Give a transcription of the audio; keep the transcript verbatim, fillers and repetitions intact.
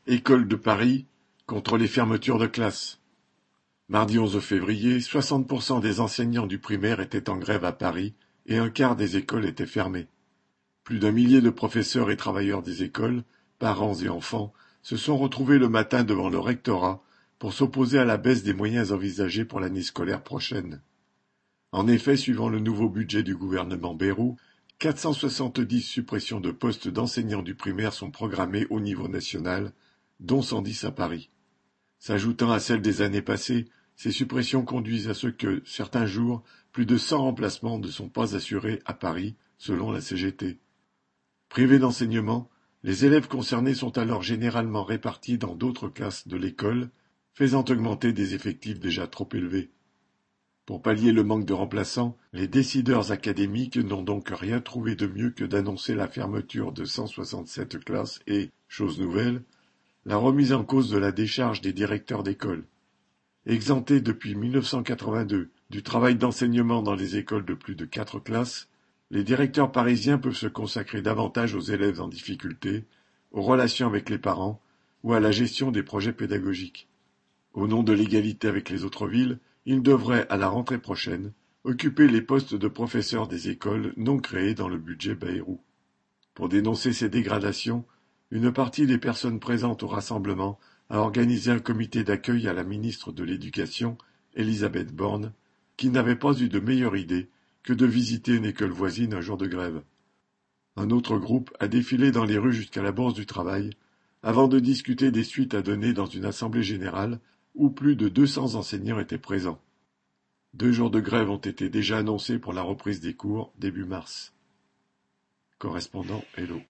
École de Paris contre les fermetures de classes. Mardi onze février, soixante pour cent des enseignants du primaire étaient en grève à Paris et un quart des écoles étaient fermées. Plus d'un millier de professeurs et travailleurs des écoles, parents et enfants, se sont retrouvés le matin devant le rectorat pour s'opposer à la baisse des moyens envisagés pour l'année scolaire prochaine. En effet, suivant le nouveau budget du gouvernement Bayrou, quatre cent soixante-dix suppressions de postes d'enseignants du primaire sont programmées au niveau national, dont cent dix à Paris. S'ajoutant à celles des années passées, ces suppressions conduisent à ce que, certains jours, plus de cent remplacements ne sont pas assurés à Paris, selon la C G T. Privés d'enseignement, les élèves concernés sont alors généralement répartis dans d'autres classes de l'école, faisant augmenter des effectifs déjà trop élevés. Pour pallier le manque de remplaçants, les décideurs académiques n'ont donc rien trouvé de mieux que d'annoncer la fermeture de cent soixante-sept classes et, chose nouvelle, la remise en cause de la décharge des directeurs d'école. Exemptés depuis mille neuf cent quatre-vingt-deux du travail d'enseignement dans les écoles de plus de quatre classes, les directeurs parisiens peuvent se consacrer davantage aux élèves en difficulté, aux relations avec les parents ou à la gestion des projets pédagogiques. Au nom de l'égalité avec les autres villes, ils devraient, à la rentrée prochaine, occuper les postes de professeurs des écoles non créés dans le budget Bayrou. Pour dénoncer ces dégradations, une partie des personnes présentes au rassemblement a organisé un comité d'accueil à la ministre de l'Éducation, Elisabeth Borne, qui n'avait pas eu de meilleure idée que de visiter une école voisine un jour de grève. Un autre groupe a défilé dans les rues jusqu'à la Bourse du Travail, avant de discuter des suites à donner dans une assemblée générale où plus de deux cents enseignants étaient présents. Deux jours de grève ont été déjà annoncés pour la reprise des cours début mars. Correspondant Hello.